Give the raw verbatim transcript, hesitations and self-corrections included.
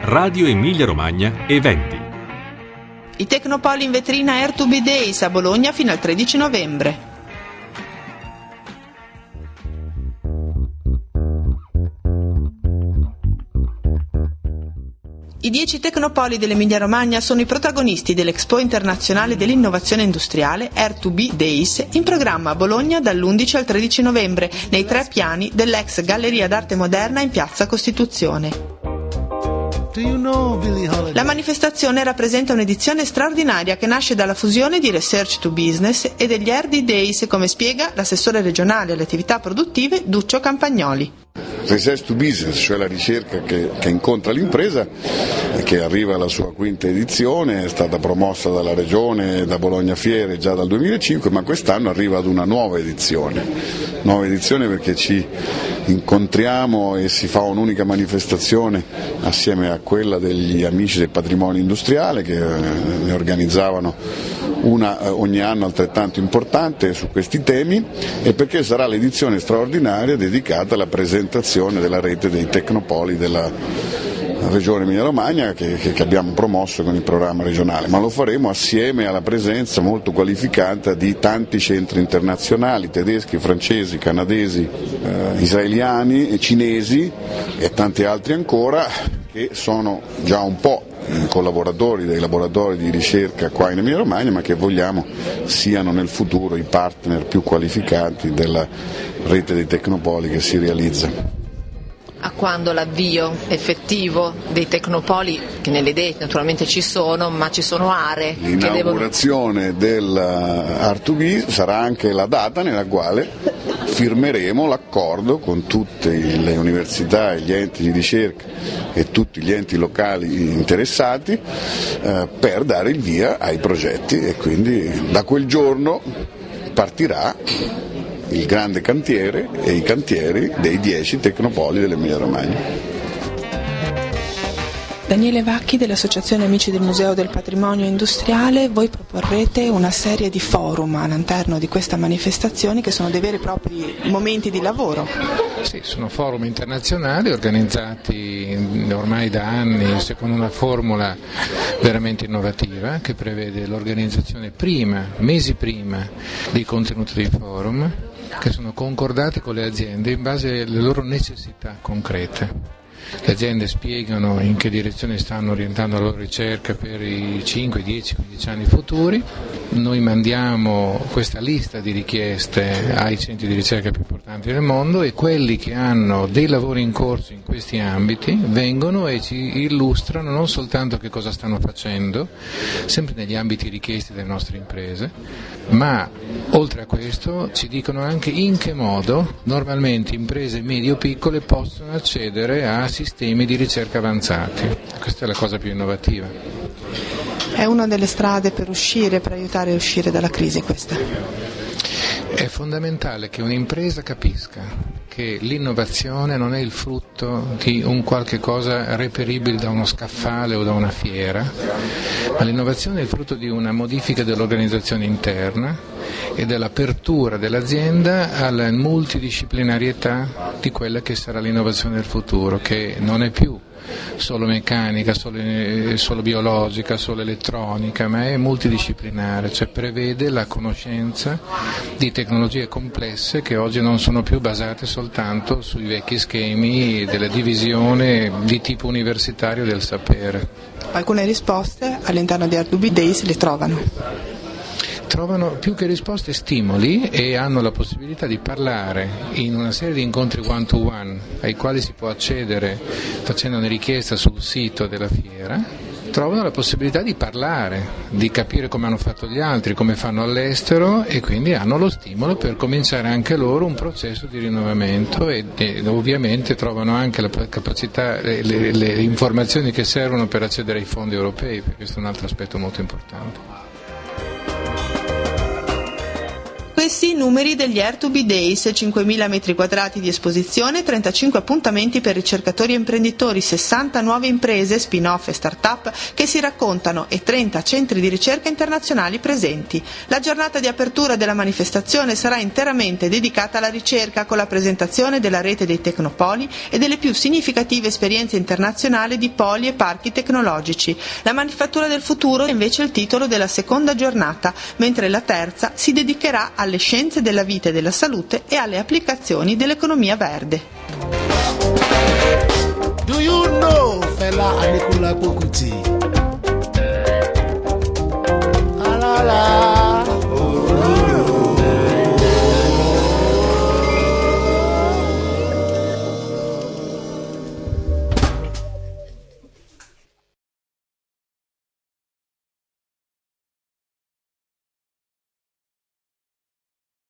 Radio Emilia Romagna Eventi. I Tecnopoli in vetrina Air to Be Days a Bologna fino al tredici novembre. I dieci Tecnopoli dell'Emilia Romagna sono i protagonisti dell'Expo Internazionale dell'Innovazione Industriale Air to Be Days, in programma a Bologna dall'undici al tredici novembre, nei tre piani dell'ex Galleria d'Arte Moderna in Piazza Costituzione. La manifestazione rappresenta un'edizione straordinaria che nasce dalla fusione di Research to Business e degli Air to Be Days, come spiega l'assessore regionale alle attività produttive Duccio Campagnoli. Research to Business, cioè la ricerca che, che incontra l'impresa e che arriva alla sua quinta edizione, è stata promossa dalla Regione, da Bologna Fiere già dal duemilacinque, ma quest'anno arriva ad una nuova edizione, nuova edizione perché ci incontriamo e si fa un'unica manifestazione assieme a quella degli amici del patrimonio industriale che ne organizzavano una ogni anno altrettanto importante su questi temi, e perché sarà l'edizione straordinaria dedicata alla presentazione della rete dei Tecnopoli della Regione Emilia Romagna che, che abbiamo promosso con il programma regionale, ma lo faremo assieme alla presenza molto qualificata di tanti centri internazionali, tedeschi, francesi, canadesi, eh, israeliani, cinesi e tanti altri ancora, che sono già un po' collaboratori dei laboratori di ricerca qua in Emilia Romagna, ma che vogliamo siano nel futuro i partner più qualificati della rete dei Tecnopoli che si realizza. A quando l'avvio effettivo dei Tecnopoli, che nelle idee naturalmente ci sono, ma ci sono aree che devono... L'inaugurazione dell'Art to Be sarà anche la data nella quale firmeremo l'accordo con tutte le università e gli enti di ricerca e tutti gli enti locali interessati eh, per dare il via ai progetti, e quindi da quel giorno partirà il grande cantiere e i cantieri dei dieci Tecnopoli dell'Emilia Romagna. Daniele Vacchi dell'Associazione Amici del Museo del Patrimonio Industriale, voi proporrete una serie di forum all'interno di questa manifestazione che sono dei veri e propri momenti di lavoro. Sì, sono forum internazionali organizzati ormai da anni secondo una formula veramente innovativa che prevede l'organizzazione prima, mesi prima, dei contenuti dei forum, che sono concordati con le aziende in base alle loro necessità concrete. Le aziende spiegano in che direzione stanno orientando la loro ricerca per i cinque, dieci, quindici anni futuri. Noi mandiamo questa lista di richieste ai centri di ricerca più importanti del mondo, e quelli che hanno dei lavori in corso in questi ambiti vengono e ci illustrano non soltanto che cosa stanno facendo, sempre negli ambiti richiesti dalle nostre imprese, ma oltre a questo ci dicono anche in che modo normalmente imprese medio-piccole possono accedere a sistemi di ricerca avanzati. Questa è la cosa più innovativa. È una delle strade per uscire, per aiutare a uscire dalla crisi questa. È fondamentale che un'impresa capisca che l'innovazione non è il frutto di un qualche cosa reperibile da uno scaffale o da una fiera, ma l'innovazione è il frutto di una modifica dell'organizzazione interna e dell'apertura dell'azienda alla multidisciplinarietà di quella che sarà l'innovazione del futuro, che non è più solo meccanica, solo, solo biologica, solo elettronica, ma è multidisciplinare, cioè prevede la conoscenza di tecnologie complesse che oggi non sono più basate soltanto sui vecchi schemi della divisione di tipo universitario del sapere. Alcune risposte all'interno di Air to Be Days le trovano. Trovano più che risposte stimoli e hanno la possibilità di parlare in una serie di incontri one to one ai quali si può accedere facendo una richiesta sul sito della fiera. Trovano la possibilità di parlare, di capire come hanno fatto gli altri, come fanno all'estero, e quindi hanno lo stimolo per cominciare anche loro un processo di rinnovamento, e, e ovviamente trovano anche la capacità, le, le, le informazioni che servono per accedere ai fondi europei, perché questo è un altro aspetto molto importante. Questi i numeri degli Air to Be Days: cinquemila metri quadrati di esposizione, trentacinque appuntamenti per ricercatori e imprenditori, sessanta nuove imprese, spin-off e start-up che si raccontano e trenta centri di ricerca internazionali presenti. La giornata di apertura della manifestazione sarà interamente dedicata alla ricerca, con la presentazione della rete dei Tecnopoli e delle più significative esperienze internazionali di poli e parchi tecnologici. La manifattura del futuro è invece il titolo della seconda giornata, mentre la terza si dedicherà alle scienze della vita e della salute e alle applicazioni dell'economia verde. Do you know Fela Anikulapo Kuti?